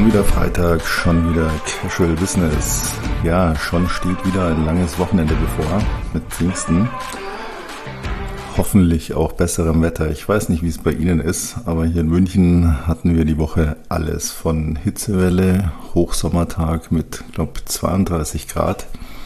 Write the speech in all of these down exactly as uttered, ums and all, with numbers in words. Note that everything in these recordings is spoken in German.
Schon wieder Freitag, schon wieder Casual Business. Ja, schon steht wieder ein langes Wochenende bevor mit Pfingsten. Hoffentlich auch besserem Wetter. Ich weiß nicht, wie es bei Ihnen ist, aber hier in München hatten wir die Woche alles. Von Hitzewelle, Hochsommertag mit, glaube ich, zweiunddreißig Grad,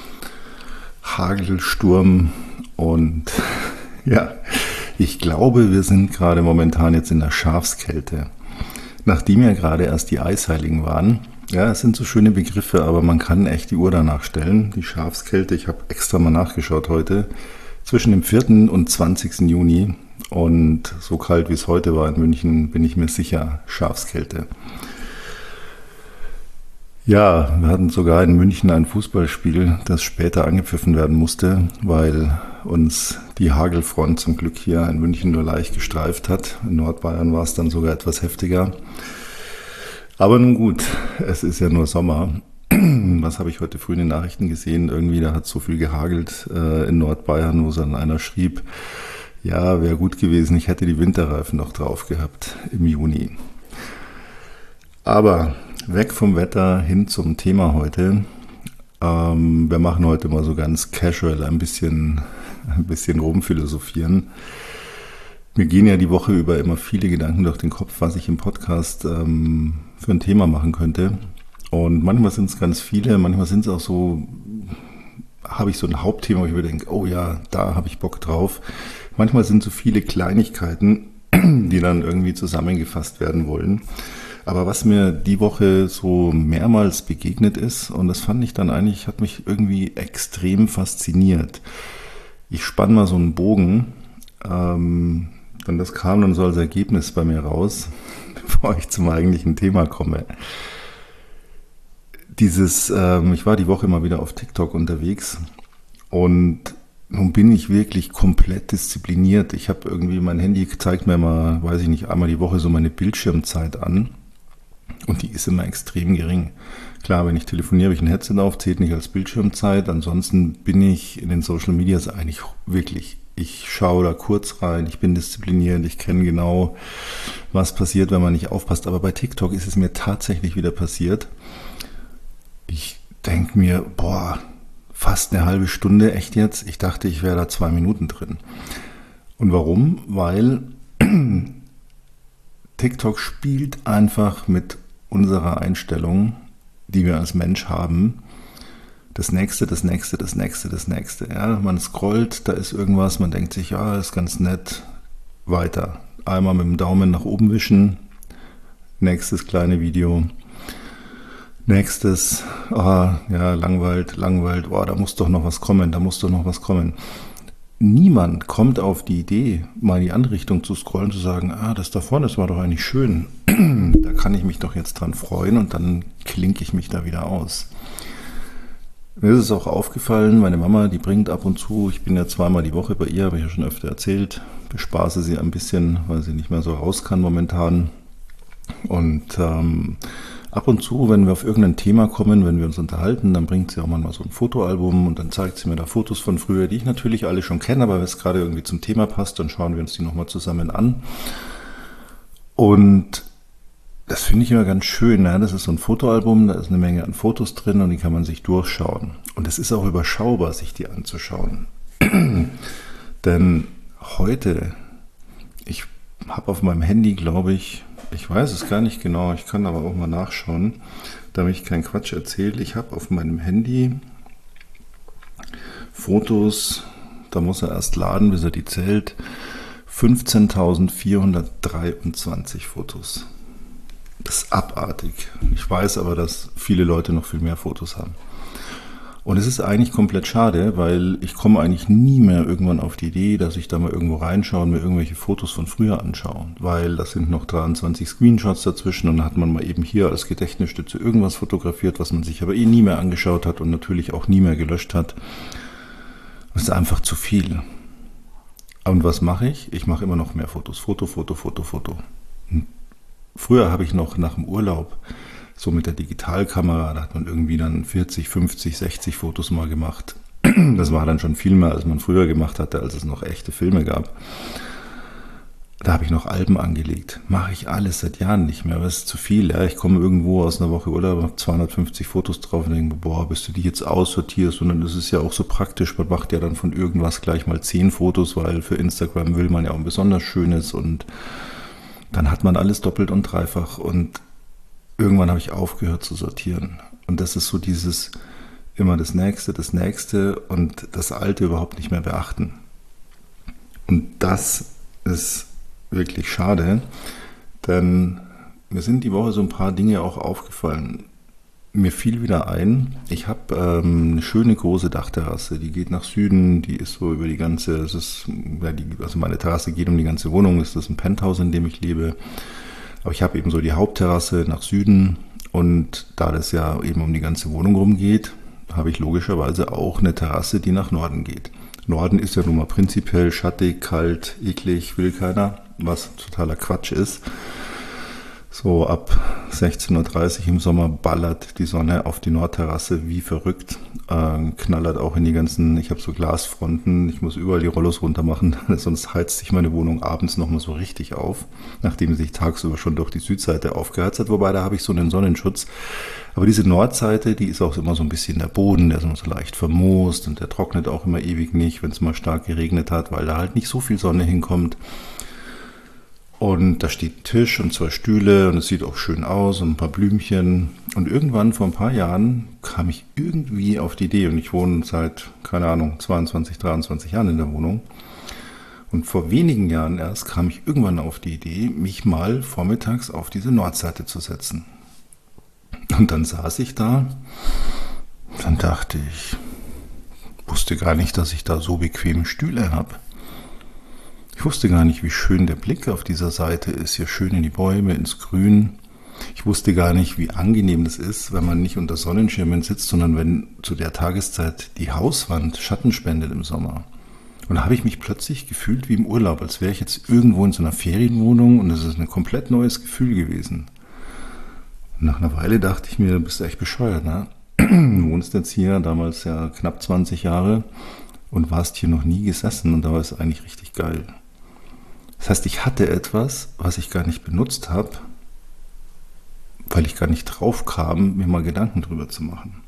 Hagelsturm und ja, ich glaube, wir sind gerade momentan jetzt in der Schafskälte. Nachdem ja gerade erst die Eisheiligen waren, ja, es sind so schöne Begriffe, aber man kann echt die Uhr danach stellen. Die Schafskälte, ich habe extra mal nachgeschaut heute, zwischen dem vierten und zwanzigsten Juni. Und so kalt wie es heute war in München, bin ich mir sicher, Schafskälte. Ja, wir hatten sogar in München ein Fußballspiel, das später angepfiffen werden musste, weil uns die Hagelfront zum Glück hier in München nur leicht gestreift hat. In Nordbayern war es dann sogar etwas heftiger. Aber nun gut, es ist ja nur Sommer. Was habe ich heute früh in den Nachrichten gesehen? Irgendwie, da hat so viel gehagelt äh, in Nordbayern, wo dann einer schrieb, ja, wäre gut gewesen, ich hätte die Winterreifen noch drauf gehabt im Juni. Aber weg vom Wetter hin zum Thema heute. Ähm, wir machen heute mal so ganz casual ein bisschen, ein bisschen rumphilosophieren. Mir gehen ja die Woche über immer viele Gedanken durch den Kopf, was ich im Podcast ähm, für ein Thema machen könnte. Und manchmal sind es ganz viele, manchmal sind es auch so, habe ich so ein Hauptthema, wo ich mir denke, oh ja, da habe ich Bock drauf. Manchmal sind so viele Kleinigkeiten, die dann irgendwie zusammengefasst werden wollen. Aber was mir die Woche so mehrmals begegnet ist, und das fand ich dann eigentlich, hat mich irgendwie extrem fasziniert. Ich spann mal so einen Bogen, ähm, dann das kam dann so als Ergebnis bei mir raus, bevor ich zum eigentlichen Thema komme. Dieses, ähm, ich war die Woche mal wieder auf TikTok unterwegs und nun bin ich wirklich komplett diszipliniert. Ich habe irgendwie, mein Handy zeigt mir mal, weiß ich nicht, einmal die Woche so meine Bildschirmzeit an. Und die ist immer extrem gering. Klar, wenn ich telefoniere, habe ich ein Headset auf, zählt nicht als Bildschirmzeit. Ansonsten bin ich in den Social Medias eigentlich wirklich, ich schaue da kurz rein, ich bin diszipliniert, ich kenne genau, was passiert, wenn man nicht aufpasst. Aber bei TikTok ist es mir tatsächlich wieder passiert. Ich denke mir, boah, fast eine halbe Stunde, echt jetzt? Ich dachte, ich wäre da zwei Minuten drin. Und warum? Weil TikTok spielt einfach mit unserer Einstellung, die wir als Mensch haben. Das nächste, das nächste, das nächste, das nächste. Ja, man scrollt, da ist irgendwas, man denkt sich, ja, ist ganz nett. Weiter. Einmal mit dem Daumen nach oben wischen. Nächstes kleine Video. Nächstes, ah, ja, langweilt, langweilt. Oh, da muss doch noch was kommen, da muss doch noch was kommen. Niemand kommt auf die Idee, mal in die andere Richtung zu scrollen, zu sagen, ah, das da vorne, das war doch eigentlich schön. Da kann ich mich doch jetzt dran freuen und dann klinke ich mich da wieder aus. Mir ist es auch aufgefallen, meine Mama, die bringt ab und zu, ich bin ja zweimal die Woche bei ihr, habe ich ja schon öfter erzählt, bespaße sie ein bisschen, weil sie nicht mehr so raus kann momentan. Und ähm, ab und zu, wenn wir auf irgendein Thema kommen, wenn wir uns unterhalten, dann bringt sie auch manchmal so ein Fotoalbum und dann zeigt sie mir da Fotos von früher, die ich natürlich alle schon kenne, aber wenn es gerade irgendwie zum Thema passt, dann schauen wir uns die nochmal zusammen an. Und das finde ich immer ganz schön. Ne? Das ist so ein Fotoalbum, da ist eine Menge an Fotos drin und die kann man sich durchschauen. Und es ist auch überschaubar, sich die anzuschauen. Denn heute, ich habe auf meinem Handy, glaube ich, ich weiß es gar nicht genau, ich kann aber auch mal nachschauen, damit ich keinen Quatsch erzähle. Ich habe auf meinem Handy Fotos, da muss er erst laden, bis er die zählt, fünfzehntausendvierhundertdreiundzwanzig Fotos. Das ist abartig. Ich weiß aber, dass viele Leute noch viel mehr Fotos haben. Und es ist eigentlich komplett schade, weil ich komme eigentlich nie mehr irgendwann auf die Idee, dass ich da mal irgendwo reinschaue und mir irgendwelche Fotos von früher anschaue. Weil das sind noch dreiundzwanzig Screenshots dazwischen und dann hat man mal eben hier als Gedächtnisstütze irgendwas fotografiert, was man sich aber eh nie mehr angeschaut hat und natürlich auch nie mehr gelöscht hat. Das ist einfach zu viel. Und was mache ich? Ich mache immer noch mehr Fotos. Foto, Foto, Foto, Foto. Früher habe ich noch nach dem Urlaub so mit der Digitalkamera, da hat man irgendwie dann vierzig, fünfzig, sechzig Fotos mal gemacht. Das war dann schon viel mehr, als man früher gemacht hatte, als es noch echte Filme gab. Da habe ich noch Alben angelegt. Mache ich alles seit Jahren nicht mehr, aber es ist zu viel. Ja. Ich komme irgendwo aus einer Woche Urlaub, habe zweihundertfünfzig Fotos drauf und denke, boah, bis du die jetzt aussortierst. Und das ist ja auch so praktisch. Man macht ja dann von irgendwas gleich mal zehn Fotos, weil für Instagram will man ja auch ein besonders schönes. Und dann hat man alles doppelt und dreifach. Und irgendwann habe ich aufgehört zu sortieren. Und das ist so dieses immer das Nächste, das Nächste und das Alte überhaupt nicht mehr beachten. Und das ist wirklich schade, denn mir sind die Woche so ein paar Dinge auch aufgefallen. Mir fiel wieder ein, ich habe ähm, eine schöne große Dachterrasse, die geht nach Süden, die ist so über die ganze, es ist, ja, die, also meine Terrasse geht um die ganze Wohnung, es ist ein Penthouse, in dem ich lebe, aber ich habe eben so die Hauptterrasse nach Süden und da das ja eben um die ganze Wohnung rumgeht, habe ich logischerweise auch eine Terrasse, die nach Norden geht. Norden ist ja nun mal prinzipiell schattig, kalt, eklig, will keiner, was totaler Quatsch ist. So ab sechzehn Uhr dreißig im Sommer ballert die Sonne auf die Nordterrasse wie verrückt, äh, knallert auch in die ganzen, ich habe so Glasfronten, ich muss überall die Rollos runter machen, sonst heizt sich meine Wohnung abends nochmal so richtig auf, nachdem sie sich tagsüber schon durch die Südseite aufgeheizt hat, wobei da habe ich so einen Sonnenschutz. Aber diese Nordseite, die ist auch immer so ein bisschen der Boden, der ist immer so leicht vermoost und der trocknet auch immer ewig nicht, wenn es mal stark geregnet hat, weil da halt nicht so viel Sonne hinkommt. Und da steht ein Tisch und zwei Stühle und es sieht auch schön aus und ein paar Blümchen. Und irgendwann vor ein paar Jahren kam ich irgendwie auf die Idee und ich wohne seit, keine Ahnung, zweiundzwanzig, dreiundzwanzig Jahren in der Wohnung. Und vor wenigen Jahren erst kam ich irgendwann auf die Idee, mich mal vormittags auf diese Nordseite zu setzen. Und dann saß ich da, dann dachte ich, wusste gar nicht, dass ich da so bequeme Stühle habe. Ich wusste gar nicht, wie schön der Blick auf dieser Seite ist, hier schön in die Bäume, ins Grün. Ich wusste gar nicht, wie angenehm das ist, wenn man nicht unter Sonnenschirmen sitzt, sondern wenn zu der Tageszeit die Hauswand Schatten spendet im Sommer. Und da habe ich mich plötzlich gefühlt wie im Urlaub, als wäre ich jetzt irgendwo in so einer Ferienwohnung und es ist ein komplett neues Gefühl gewesen. Und nach einer Weile dachte ich mir, du bist echt bescheuert, ne? Du wohnst jetzt hier, damals ja knapp zwanzig Jahre und warst hier noch nie gesessen und da war es eigentlich richtig geil. Das heißt, ich hatte etwas, was ich gar nicht benutzt habe, weil ich gar nicht drauf kam, mir mal Gedanken drüber zu machen.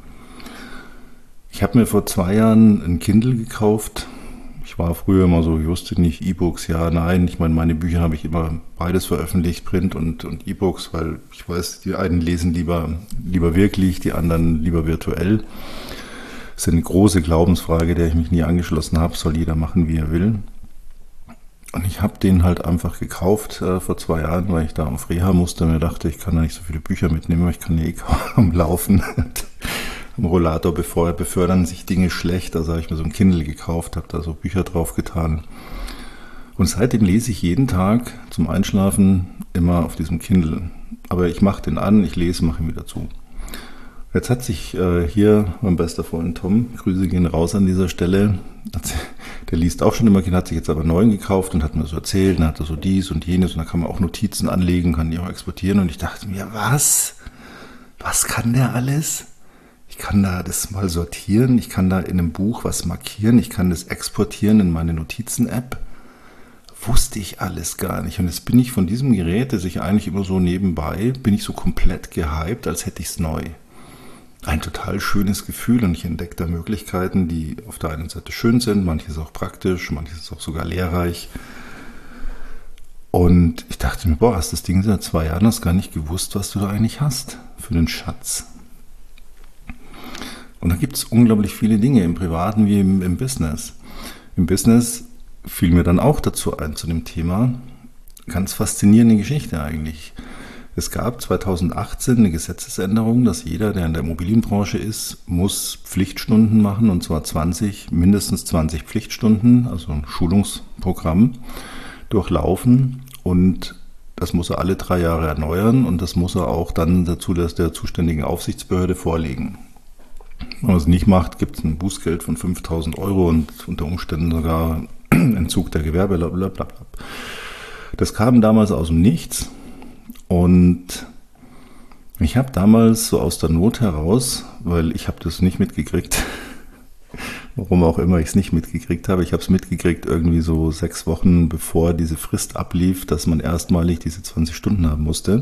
Ich habe mir vor zwei Jahren ein Kindle gekauft. Ich war früher immer so, ich wusste nicht, E-Books, ja, nein. Ich meine, meine Bücher habe ich immer beides veröffentlicht, Print und, und E-Books, weil ich weiß, die einen lesen lieber, lieber wirklich, die anderen lieber virtuell. Das ist eine große Glaubensfrage, der ich mich nie angeschlossen habe. Soll jeder machen, wie er will. Und ich habe den halt einfach gekauft äh, vor zwei Jahren, weil ich da auf Reha musste und mir dachte, ich kann da nicht so viele Bücher mitnehmen, aber ich kann ja eh kaum laufen. Am Rollator bevor, befördern sich Dinge schlecht, also habe ich mir so ein Kindle gekauft, habe da so Bücher drauf getan. Und seitdem lese ich jeden Tag zum Einschlafen immer auf diesem Kindle. Aber ich mache den an, ich lese, mache ihn wieder zu. Jetzt hat sich äh, hier mein bester Freund Tom, Grüße gehen raus an dieser Stelle, der liest auch schon immer, hat sich jetzt aber einen neuen gekauft und hat mir so erzählt, dann hat er so dies und jenes und da kann man auch Notizen anlegen, kann die auch exportieren und ich dachte mir, was? Was kann der alles? Ich kann da das mal sortieren, ich kann da in einem Buch was markieren, ich kann das exportieren in meine Notizen-App. Wusste ich alles gar nicht und jetzt bin ich von diesem Gerät, das ich eigentlich immer so nebenbei, bin ich so komplett gehypt, als hätte ich es neu. Ein total schönes Gefühl und ich entdecke da Möglichkeiten, die auf der einen Seite schön sind, manches auch praktisch, manches auch sogar lehrreich. Und ich dachte mir, boah, hast das Ding seit zwei Jahren hast gar nicht gewusst, was du da eigentlich hast für einen Schatz. Und da gibt es unglaublich viele Dinge im Privaten wie im, im Business. Im Business fiel mir dann auch dazu ein zu dem Thema. Ganz faszinierende Geschichte eigentlich. Es gab zweitausendachtzehn eine Gesetzesänderung, dass jeder, der in der Immobilienbranche ist, muss Pflichtstunden machen, und zwar zwanzig, mindestens zwanzig Pflichtstunden, also ein Schulungsprogramm, durchlaufen, und das muss er alle drei Jahre erneuern und das muss er auch dann dazu der zuständigen Aufsichtsbehörde vorlegen. Wenn man es nicht macht, gibt es ein Bußgeld von fünftausend Euro und unter Umständen sogar Entzug der Gewerbe, blablabla. Das kam damals aus dem Nichts. Und ich habe damals so aus der Not heraus, weil ich habe das nicht mitgekriegt, Warum auch immer ich es nicht mitgekriegt habe. Ich habe es mitgekriegt irgendwie so sechs Wochen bevor diese Frist ablief, dass man erstmalig diese zwanzig Stunden haben musste.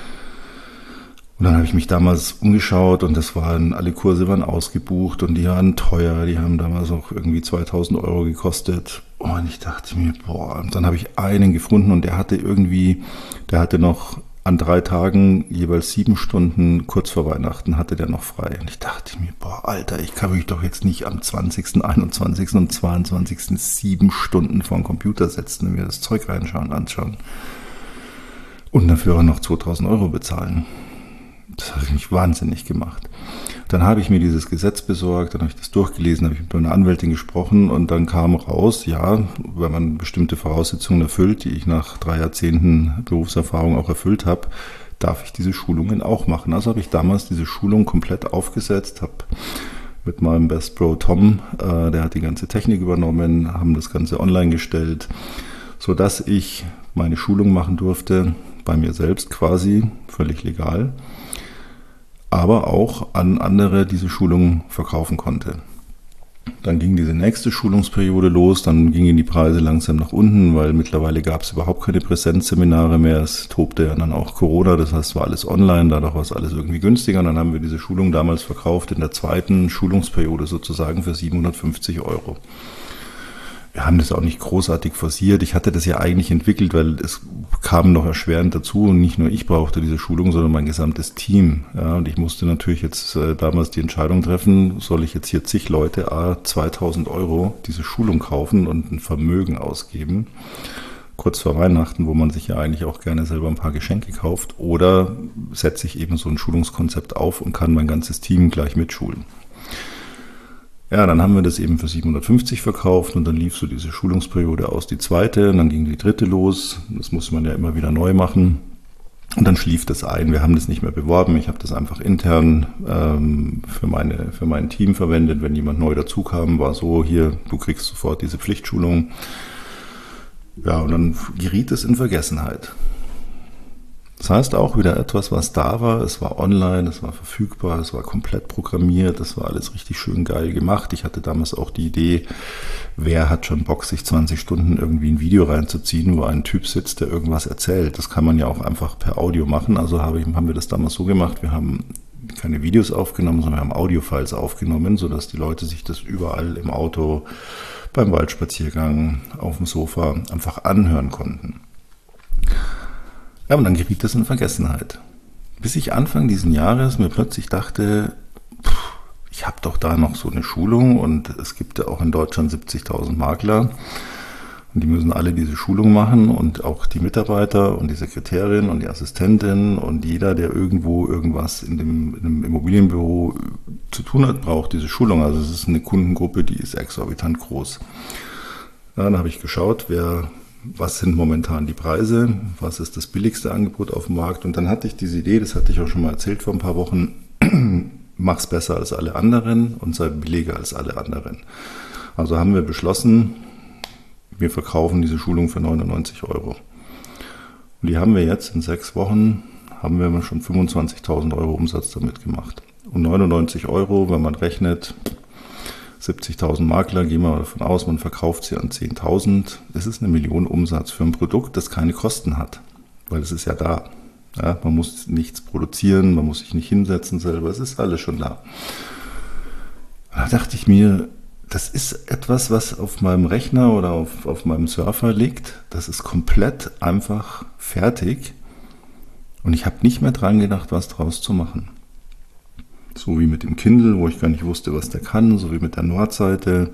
Und dann habe ich mich damals umgeschaut und das waren, alle Kurse waren ausgebucht und die waren teuer. Die haben damals auch irgendwie zweitausend Euro gekostet. Und ich dachte mir, boah, und dann habe ich einen gefunden und der hatte irgendwie, der hatte noch an drei Tagen jeweils sieben Stunden kurz vor Weihnachten hatte der noch frei. Und ich dachte mir, boah, Alter, ich kann mich doch jetzt nicht am zwanzigsten, einundzwanzigsten und zweiundzwanzigsten sieben Stunden vor den Computer setzen und mir das Zeug reinschauen, anschauen. Und dafür auch noch zweitausend Euro bezahlen. Das hat mich wahnsinnig gemacht. Dann habe ich mir dieses Gesetz besorgt, dann habe ich das durchgelesen, habe ich mit meiner Anwältin gesprochen und dann kam raus, ja, wenn man bestimmte Voraussetzungen erfüllt, die ich nach drei Jahrzehnten Berufserfahrung auch erfüllt habe, darf ich diese Schulungen auch machen. Also habe ich damals diese Schulung komplett aufgesetzt, habe mit meinem Best Bro Tom, äh, der hat die ganze Technik übernommen, haben das Ganze online gestellt, sodass ich meine Schulung machen durfte, bei mir selbst quasi, völlig legal, aber auch an andere diese Schulung verkaufen konnte. Dann ging diese nächste Schulungsperiode los, dann gingen die Preise langsam nach unten, weil mittlerweile gab es überhaupt keine Präsenzseminare mehr, es tobte ja dann auch Corona, das heißt, es war alles online, dadurch war es alles irgendwie günstiger und dann haben wir diese Schulung damals verkauft in der zweiten Schulungsperiode sozusagen für siebenhundertfünfzig Euro. Wir haben das auch nicht großartig forciert. Ich hatte das ja eigentlich entwickelt, weil es kam noch erschwerend dazu und nicht nur ich brauchte diese Schulung, sondern mein gesamtes Team. Ja, und ich musste natürlich jetzt äh, damals die Entscheidung treffen, soll ich jetzt hier zig Leute a zweitausend Euro diese Schulung kaufen und ein Vermögen ausgeben, kurz vor Weihnachten, wo man sich ja eigentlich auch gerne selber ein paar Geschenke kauft, oder setze ich eben so ein Schulungskonzept auf und kann mein ganzes Team gleich mitschulen. Ja, dann haben wir das eben für siebenhundertfünfzig verkauft und dann lief so diese Schulungsperiode aus, die zweite, und dann ging die dritte los. Das muss man ja immer wieder neu machen. Und dann schlief das ein. Wir haben das nicht mehr beworben. Ich habe das einfach intern ähm, für meine, für mein Team verwendet. Wenn jemand neu dazu kam, war so, hier, du kriegst sofort diese Pflichtschulung. Ja, und dann geriet es in Vergessenheit. Das heißt auch wieder etwas, was da war, es war online, es war verfügbar, es war komplett programmiert, es war alles richtig schön geil gemacht. Ich hatte damals auch die Idee, wer hat schon Bock, sich zwanzig Stunden irgendwie ein Video reinzuziehen, wo ein Typ sitzt, der irgendwas erzählt. Das kann man ja auch einfach per Audio machen. Also habe ich, haben wir das damals so gemacht, wir haben keine Videos aufgenommen, sondern wir haben Audiofiles aufgenommen, sodass die Leute sich das überall im Auto, beim Waldspaziergang, auf dem Sofa einfach anhören konnten. Ja, und dann geriet das in Vergessenheit. Bis ich Anfang diesen Jahres mir plötzlich dachte, pff, ich habe doch da noch so eine Schulung und es gibt ja auch in Deutschland siebzigtausend Makler und die müssen alle diese Schulung machen und auch die Mitarbeiter und die Sekretärin und die Assistentin und jeder, der irgendwo irgendwas in dem, in dem Immobilienbüro zu tun hat, braucht diese Schulung. Also es ist eine Kundengruppe, die ist exorbitant groß. Ja, dann habe ich geschaut, wer... was sind momentan die Preise, was ist das billigste Angebot auf dem Markt. Und dann hatte ich diese Idee, das hatte ich auch schon mal erzählt vor ein paar Wochen, mach's besser als alle anderen und sei billiger als alle anderen. Also haben wir beschlossen, wir verkaufen diese Schulung für neunundneunzig Euro. Und die haben wir jetzt in sechs Wochen, haben wir schon fünfundzwanzigtausend Euro Umsatz damit gemacht. Und neunundneunzig Euro, wenn man rechnet, siebzigtausend Makler, gehen wir mal davon aus, man verkauft sie an zehntausend. Das ist eine Million Umsatz für ein Produkt, das keine Kosten hat, weil es ist ja da. Ja, man muss nichts produzieren, man muss sich nicht hinsetzen selber, es ist alles schon da. Da dachte ich mir, das ist etwas, was auf meinem Rechner oder auf, auf meinem Surfer liegt. Das ist komplett einfach fertig und ich habe nicht mehr dran gedacht, was draus zu machen. So wie mit dem Kindle, wo ich gar nicht wusste, was der kann, so wie mit der Nordseite.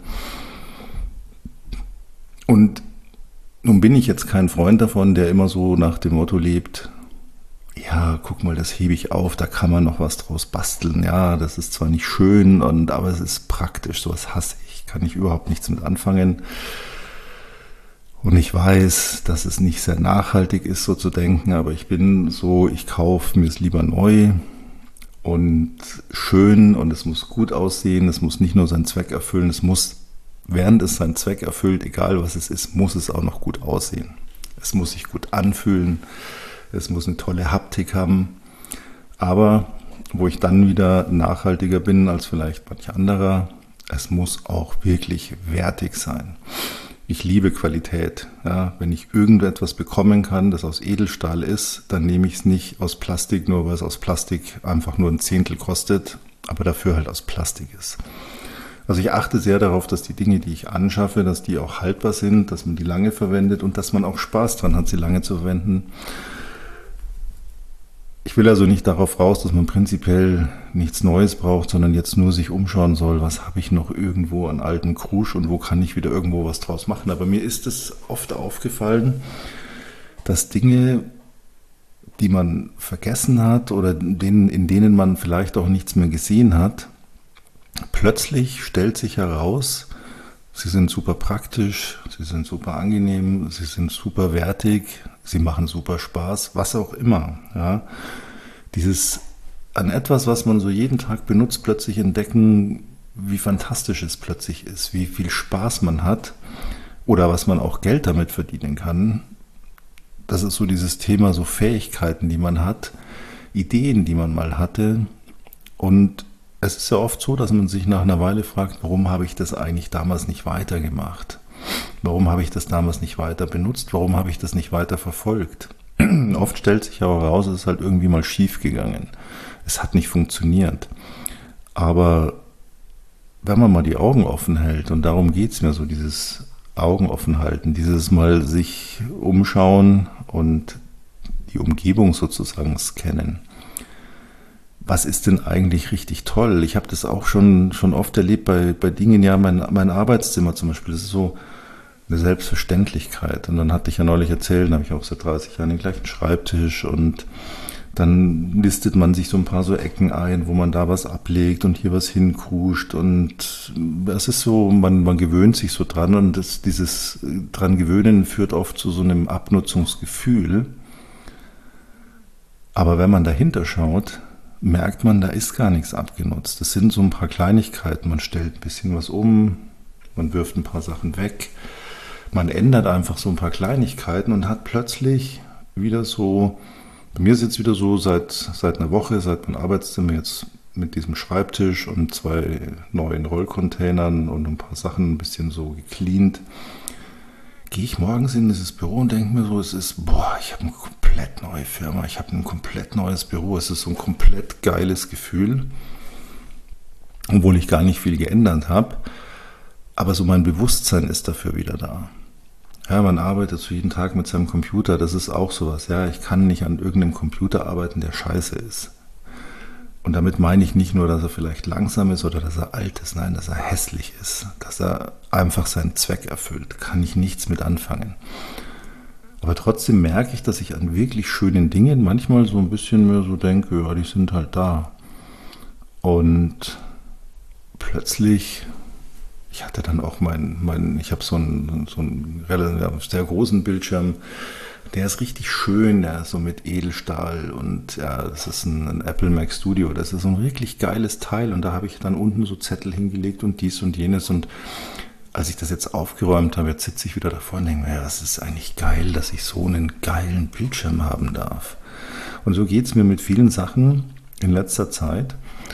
Und nun bin ich jetzt kein Freund davon, der immer so nach dem Motto lebt, ja, guck mal, das hebe ich auf, da kann man noch was draus basteln. Ja, das ist zwar nicht schön, und, aber es ist praktisch, sowas hasse ich, kann ich überhaupt nichts mit anfangen. Und ich weiß, dass es nicht sehr nachhaltig ist, so zu denken, aber ich bin so, ich kaufe mir es lieber neu. Und schön, und es muss gut aussehen, es muss nicht nur seinen Zweck erfüllen, es muss, während es seinen Zweck erfüllt, egal was es ist, muss es auch noch gut aussehen. Es muss sich gut anfühlen, es muss eine tolle Haptik haben, aber wo ich dann wieder nachhaltiger bin als vielleicht manch anderer, es muss auch wirklich wertig sein. Ich liebe Qualität. Ja, wenn ich irgendetwas bekommen kann, das aus Edelstahl ist, dann nehme ich es nicht aus Plastik, nur weil es aus Plastik einfach nur ein Zehntel kostet, aber dafür halt aus Plastik ist. Also ich achte sehr darauf, dass die Dinge, die ich anschaffe, dass die auch haltbar sind, dass man die lange verwendet und dass man auch Spaß dran hat, sie lange zu verwenden. Ich will also nicht darauf raus, dass man prinzipiell nichts Neues braucht, sondern jetzt nur sich umschauen soll, was habe ich noch irgendwo an alten Krusch und wo kann ich wieder irgendwo was draus machen. Aber mir ist es oft aufgefallen, dass Dinge, die man vergessen hat oder denen, in denen man vielleicht auch nichts mehr gesehen hat, plötzlich stellt sich heraus, sie sind super praktisch, sie sind super angenehm, sie sind super wertig, sie machen super Spaß, was auch immer. Ja. Dieses an etwas, was man so jeden Tag benutzt, plötzlich entdecken, wie fantastisch es plötzlich ist, wie viel Spaß man hat oder was man auch Geld damit verdienen kann. Das ist so dieses Thema, so Fähigkeiten, die man hat, Ideen, die man mal hatte. Und es ist ja oft so, dass man sich nach einer Weile fragt, warum habe ich das eigentlich damals nicht weitergemacht? Warum habe ich das damals nicht weiter benutzt? Warum habe ich das nicht weiter verfolgt? Oft stellt sich aber heraus, es ist halt irgendwie mal schief gegangen. Es hat nicht funktioniert. Aber wenn man mal die Augen offen hält, und darum geht es mir so, dieses Augen offen halten, dieses Mal sich umschauen und die Umgebung sozusagen scannen. Was ist denn eigentlich richtig toll? Ich habe das auch schon, schon oft erlebt bei, bei Dingen, ja, mein, mein Arbeitszimmer zum Beispiel, das ist so eine Selbstverständlichkeit. Und dann hatte ich ja neulich erzählt, dann habe ich auch seit dreißig Jahren den gleichen Schreibtisch und dann listet man sich so ein paar so Ecken ein, wo man da was ablegt und hier was hinkuscht und das ist so, man, man gewöhnt sich so dran und das, dieses dran gewöhnen führt oft zu so einem Abnutzungsgefühl. Aber wenn man dahinter schaut, merkt man, da ist gar nichts abgenutzt. Das sind so ein paar Kleinigkeiten. Man stellt ein bisschen was um, man wirft ein paar Sachen weg, man ändert einfach so ein paar Kleinigkeiten und hat plötzlich wieder so, bei mir ist jetzt wieder so, seit, seit einer Woche, seit mein Arbeitszimmer jetzt mit diesem Schreibtisch und zwei neuen Rollcontainern und ein paar Sachen ein bisschen so gecleant, gehe ich morgens in dieses Büro und denke mir so, es ist, boah, ich habe eine komplett neue Firma, ich habe ein komplett neues Büro, es ist so ein komplett geiles Gefühl, obwohl ich gar nicht viel geändert habe, aber so mein Bewusstsein ist dafür wieder da. Ja, man arbeitet so jeden Tag mit seinem Computer, das ist auch sowas, ja, ich kann nicht an irgendeinem Computer arbeiten, der scheiße ist. Und damit meine ich nicht nur, dass er vielleicht langsam ist oder dass er alt ist, nein, dass er hässlich ist, dass er einfach seinen Zweck erfüllt, kann ich nichts mit anfangen. Aber trotzdem merke ich, dass ich an wirklich schönen Dingen manchmal so ein bisschen mehr so denke, ja, die sind halt da. Und plötzlich, ich hatte dann auch meinen, mein, ich habe so einen, so einen relativ sehr großen Bildschirm, der ist richtig schön, der ist so mit Edelstahl und ja, das ist ein, ein Apple Mac Studio, das ist so ein wirklich geiles Teil und da habe ich dann unten so Zettel hingelegt und dies und jenes und als ich das jetzt aufgeräumt habe, jetzt sitze ich wieder davor und denke mir, ja, das ist eigentlich geil, dass ich so einen geilen Bildschirm haben darf. Und so geht es mir mit vielen Sachen in letzter Zeit.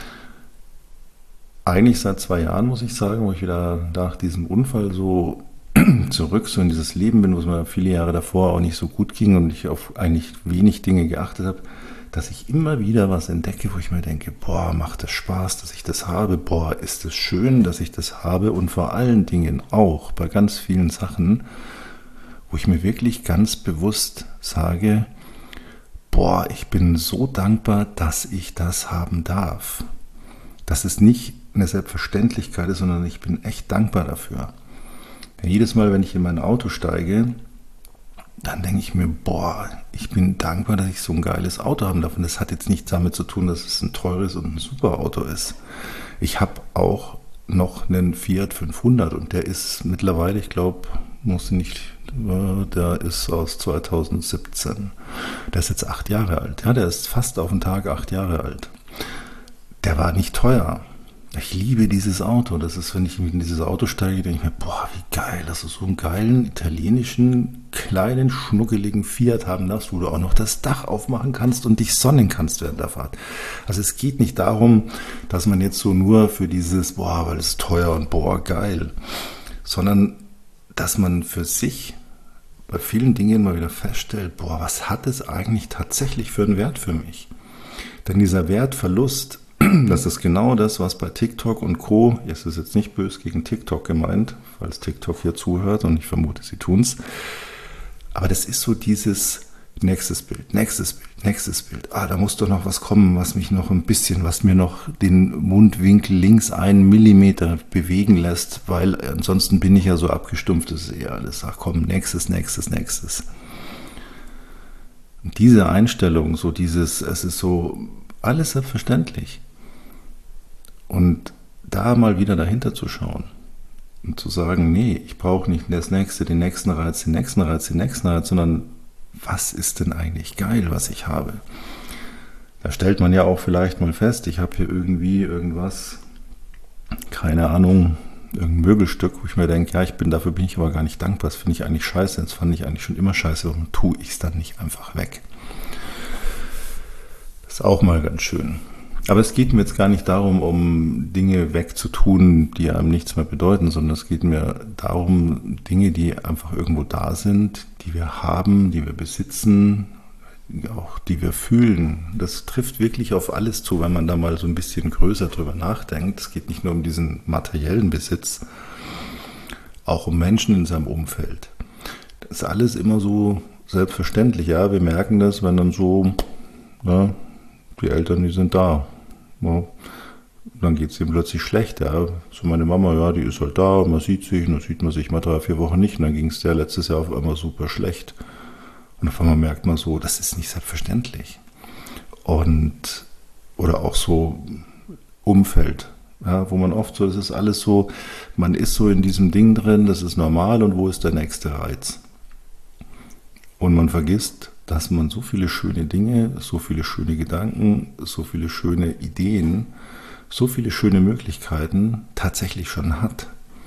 Eigentlich seit zwei Jahren, muss ich sagen, wo ich wieder nach diesem Unfall so zurück so in dieses Leben bin, wo es mir viele Jahre davor auch nicht so gut ging und ich auf eigentlich wenig Dinge geachtet habe, dass ich immer wieder was entdecke, wo ich mir denke, boah, macht das Spaß, dass ich das habe, boah, ist es schön, dass ich das habe und vor allen Dingen auch bei ganz vielen Sachen, wo ich mir wirklich ganz bewusst sage, boah, ich bin so dankbar, dass ich das haben darf. Dass es nicht eine Selbstverständlichkeit ist, sondern ich bin echt dankbar dafür. Ja, jedes Mal, wenn ich in mein Auto steige, dann denke ich mir, boah, ich bin dankbar, dass ich so ein geiles Auto haben darf. Und das hat jetzt nichts damit zu tun, dass es ein teures und ein super Auto ist. Ich habe auch noch einen Fiat fünfhundert und der ist mittlerweile, ich glaube, muss nicht, der ist aus zweitausendsiebzehn. Der ist jetzt acht Jahre alt. Ja, der ist fast auf den Tag acht Jahre alt. Der war nicht teuer. Ich liebe dieses Auto. Das ist, wenn ich in dieses Auto steige, denke ich mir, boah, wie geil, dass du so einen geilen italienischen, kleinen, schnuckeligen Fiat haben darfst, wo du auch noch das Dach aufmachen kannst und dich sonnen kannst während der Fahrt. Also es geht nicht darum, dass man jetzt so nur für dieses, boah, weil es teuer und boah, geil, sondern dass man für sich bei vielen Dingen mal wieder feststellt, boah, was hat es eigentlich tatsächlich für einen Wert für mich? Denn dieser Wertverlust, das ist genau das, was bei TikTok und Co., es ist jetzt nicht böse gegen TikTok gemeint, falls TikTok hier zuhört und ich vermute, sie tun es, aber das ist so dieses nächstes Bild, nächstes Bild, nächstes Bild. Ah, da muss doch noch was kommen, was mich noch ein bisschen, was mir noch den Mundwinkel links einen Millimeter bewegen lässt, weil ansonsten bin ich ja so abgestumpft, das ist eher alles, ach komm, nächstes, nächstes, nächstes. Und diese Einstellung, so dieses, es ist so alles selbstverständlich. Und da mal wieder dahinter zu schauen und zu sagen, nee, ich brauche nicht das nächste, den nächsten Reiz, den nächsten Reiz, den nächsten Reiz, sondern was ist denn eigentlich geil, was ich habe? Da stellt man ja auch vielleicht mal fest, ich habe hier irgendwie irgendwas, keine Ahnung, irgendein Möbelstück, wo ich mir denke, ja, ich bin, dafür bin ich aber gar nicht dankbar, das finde ich eigentlich scheiße, das fand ich eigentlich schon immer scheiße, warum tue ich es dann nicht einfach weg? Das ist auch mal ganz schön. Aber es geht mir jetzt gar nicht darum, um Dinge wegzutun, die einem nichts mehr bedeuten, sondern es geht mir darum, Dinge, die einfach irgendwo da sind, die wir haben, die wir besitzen, auch die wir fühlen. Das trifft wirklich auf alles zu, wenn man da mal so ein bisschen größer drüber nachdenkt. Es geht nicht nur um diesen materiellen Besitz, auch um Menschen in seinem Umfeld. Das ist alles immer so selbstverständlich. Ja, wir merken das, wenn dann so, ja, die Eltern, die sind da. Ja, dann geht es ihm plötzlich schlecht. Ja. So meine Mama, ja, die ist halt da, man sieht sich, und dann sieht man sich mal drei, vier Wochen nicht. Und dann ging es der letztes Jahr auf einmal super schlecht. Und auf einmal merkt man so, das ist nicht selbstverständlich. Und, oder auch so Umfeld, ja, wo man oft so, das ist alles so, man ist so in diesem Ding drin, das ist normal und wo ist der nächste Reiz? Und man vergisst, dass man so viele schöne Dinge, so viele schöne Gedanken, so viele schöne Ideen, so viele schöne Möglichkeiten tatsächlich schon hat.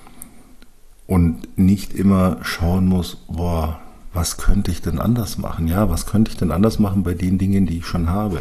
Und nicht immer schauen muss, boah, was könnte ich denn anders machen? Ja, was könnte ich denn anders machen bei den Dingen, die ich schon habe?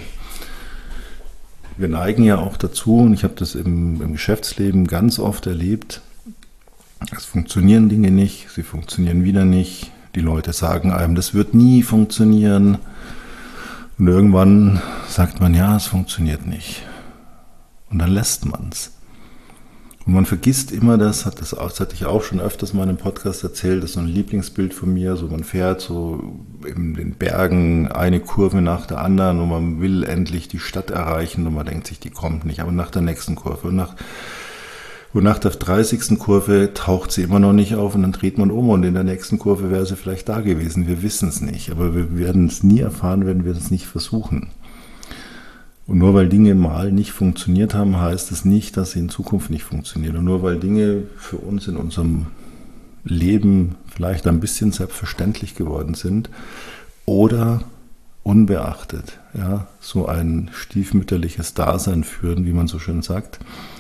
Wir neigen ja auch dazu, und ich habe das im, im Geschäftsleben ganz oft erlebt, es funktionieren Dinge nicht, sie funktionieren wieder nicht. Die Leute sagen einem, das wird nie funktionieren. Und irgendwann sagt man, ja, es funktioniert nicht. Und dann lässt man es. Und man vergisst immer das, hat das, das hatte ich auch schon öfters mal in einem Podcast erzählt, das ist so ein Lieblingsbild von mir, so man fährt so in den Bergen eine Kurve nach der anderen und man will endlich die Stadt erreichen und man denkt sich, die kommt nicht, aber nach der nächsten Kurve und nach Und nach der dreißigsten Kurve taucht sie immer noch nicht auf und dann dreht man um und in der nächsten Kurve wäre sie vielleicht da gewesen. Wir wissen es nicht, aber wir werden es nie erfahren, wenn wir es nicht versuchen. Und nur weil Dinge mal nicht funktioniert haben, heißt es nicht, dass sie in Zukunft nicht funktionieren. Und nur weil Dinge für uns in unserem Leben vielleicht ein bisschen selbstverständlich geworden sind oder unbeachtet, ja, so ein stiefmütterliches Dasein führen, wie man so schön sagt,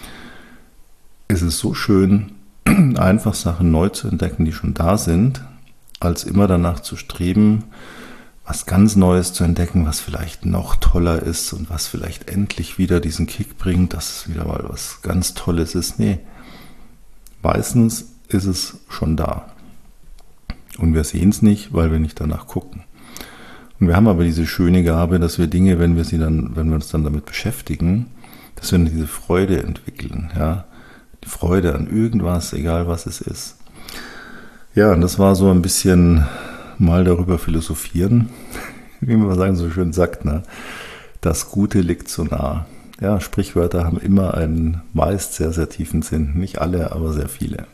es ist so schön, einfach Sachen neu zu entdecken, die schon da sind, als immer danach zu streben, was ganz Neues zu entdecken, was vielleicht noch toller ist und was vielleicht endlich wieder diesen Kick bringt, dass es wieder mal was ganz Tolles ist. Nee, meistens ist es schon da. Und wir sehen es nicht, weil wir nicht danach gucken. Und wir haben aber diese schöne Gabe, dass wir Dinge, wenn wir sie dann, wenn wir uns dann damit beschäftigen, dass wir diese Freude entwickeln, ja. Die Freude an irgendwas, egal was es ist. Ja, und das war so ein bisschen mal darüber philosophieren, wie man sagen so schön sagt, ne? Das Gute liegt so nah. Ja, Sprichwörter haben immer einen meist sehr, sehr tiefen Sinn. Nicht alle, aber sehr viele.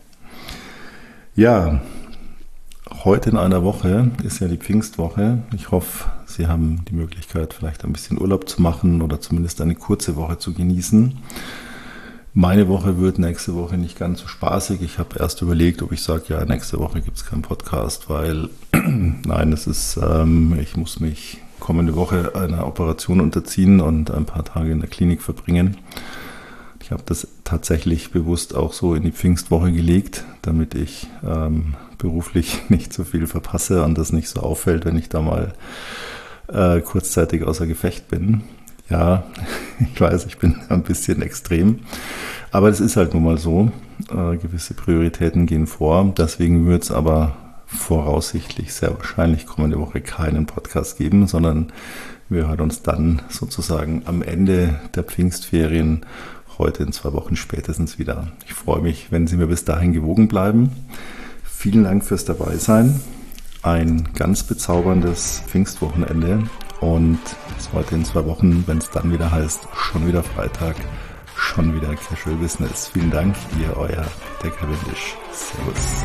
Ja, heute in einer Woche ist ja die Pfingstwoche. Ich hoffe, Sie haben die Möglichkeit, vielleicht ein bisschen Urlaub zu machen oder zumindest eine kurze Woche zu genießen. Meine Woche wird nächste Woche nicht ganz so spaßig. Ich habe erst überlegt, ob ich sage, ja, nächste Woche gibt es keinen Podcast, weil, nein, es ist, ähm, ich muss mich kommende Woche einer Operation unterziehen und ein paar Tage in der Klinik verbringen. Ich Ich habe das tatsächlich bewusst auch so in die Pfingstwoche gelegt, damit ich ähm, beruflich nicht so viel verpasse und das nicht so auffällt, wenn ich da mal äh, kurzzeitig außer Gefecht bin. Ja, ich weiß, ich bin ein bisschen extrem, aber es ist halt nun mal so. Äh, gewisse Prioritäten gehen vor, deswegen wird es aber voraussichtlich sehr wahrscheinlich kommende Woche keinen Podcast geben, sondern wir hören uns dann sozusagen am Ende der Pfingstferien heute in zwei Wochen spätestens wieder. Ich freue mich, wenn Sie mir bis dahin gewogen bleiben. Vielen Dank fürs Dabeisein. Ein ganz bezauberndes Pfingstwochenende und bis heute in zwei Wochen, wenn es dann wieder heißt, schon wieder Freitag, schon wieder Casual Business. Vielen Dank, ihr, euer Peter Cavendish. Servus.